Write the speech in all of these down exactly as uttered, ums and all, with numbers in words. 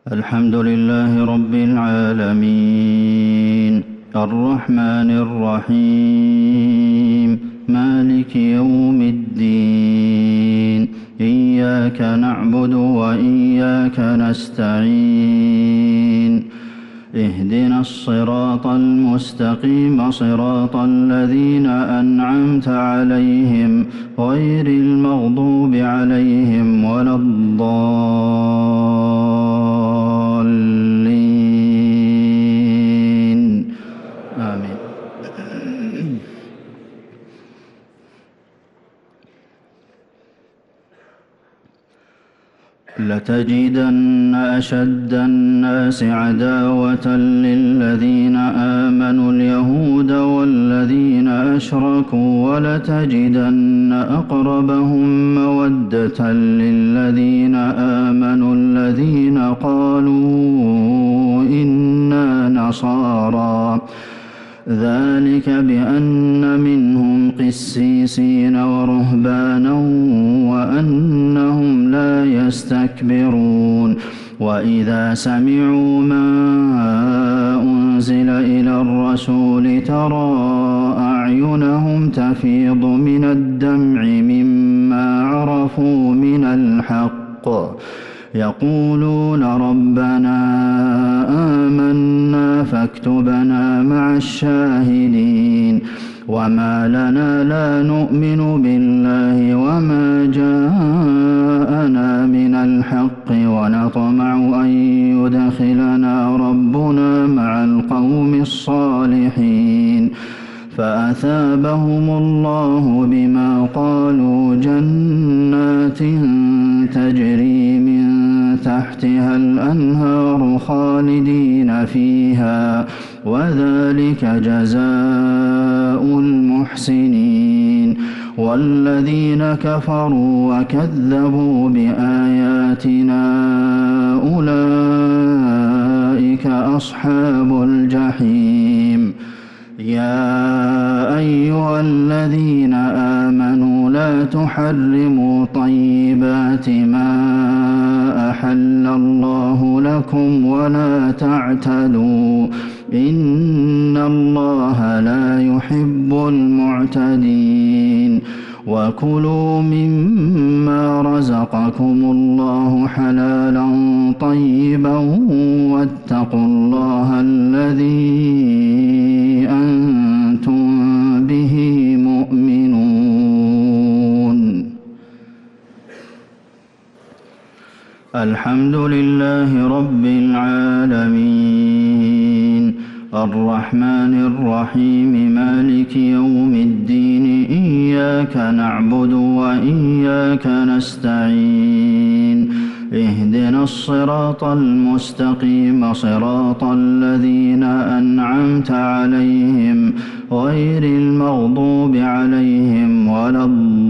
الحمد لله رب العالمين الرحمن الرحيم مالك يوم الدين إياك نعبد وإياك نستعين اهدنا الصراط المستقيم صراط الذين أنعمت عليهم غير المغضوب عليهم ولا الضالين آمين. لتجدن أشد الناس عداوة للذين آمنوا اليهود والذين أشركوا ولتجدن أقربهم مودة للذين آمنوا الذين قالوا إنا نصارى ذلك بأن منهم قسيسين ورهبانا وأنهم لا يستكبرون وإذا سمعوا ما أنزل إلى الرسول ترى أعينهم تفيض من الدمع مما عرفوا من الحق يقولون ربنا آمنا فاكتبنا مع الشاهدين وما لنا لا نؤمن بالله وما جاءنا من الحق ونطمع أن يدخلنا ربنا مع القوم الصالحين فأثابهم الله بما قالوا جنات تجري من تحتها الأنهار خالدين فيها وذلك جزاء المحسنين والذين كفروا وكذبوا بآياتنا أولئك أصحاب الجحيم. يا أيها الذين آمنوا لا تحرموا طيبات ما أحل الله لكم ولا تعتدوا إن الله لا يحب المعتدين وكلوا مما رزقكم الله حلالا طيبا واتقوا الله الذي أنتم به مؤمنون. الحمد لله رب العالمين الرحمن الرحيم مالك يوم الدين إياك نعبد وإياك نستعين اهدنا الصراط المستقيم صراط الذين أنعمت عليهم غير المغضوب عليهم ولا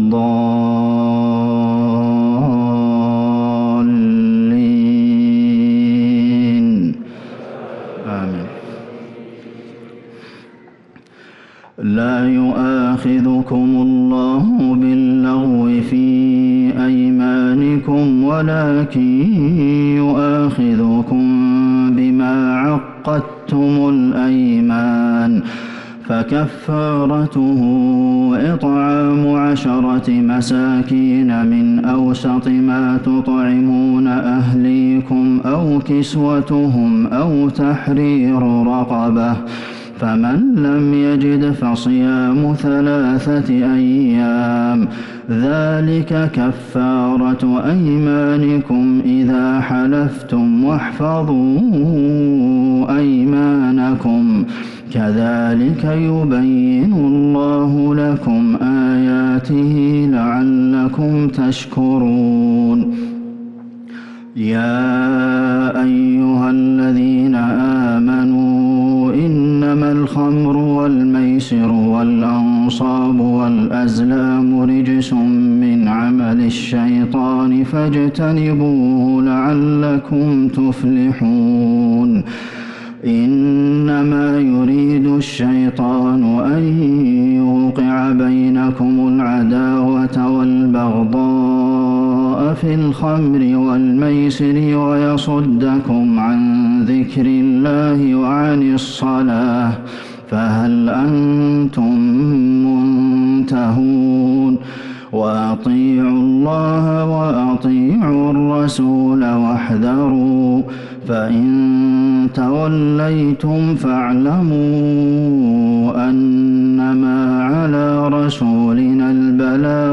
الضالين آمين. لا يؤاخذكم الله باللغو في أيمانكم ولكن يؤاخذكم بما عقدتم الأيمان فكفارته إطعام عشرة مساكين من أوسط ما تطعمون أهليكم أو كسوتهم أو تحرير رقبة فمن لم يجد فصيام ثلاثة أيام ذلك كفارة أيمانكم إذا حلفتم واحفظوا أيمانكم كذلك يبين الله لكم آياته لعلكم تشكرون. يا أيها الذين آمنوا إنما الخمر والميسر والأنصاب والأزلام رجس من عمل الشيطان فاجتنبوه لعلكم تفلحون. إنما يريد الشيطان أن يوقع بينكم العداوة والبغضاء في الخمر والميسر ويصدكم عن ذكر الله وعن الصلاة فهل أنتم منتهون وأطيعوا الله وأطيعوا الرسول واحذروا فإن توليتم فاعلموا أنما على رسولنا البلاغ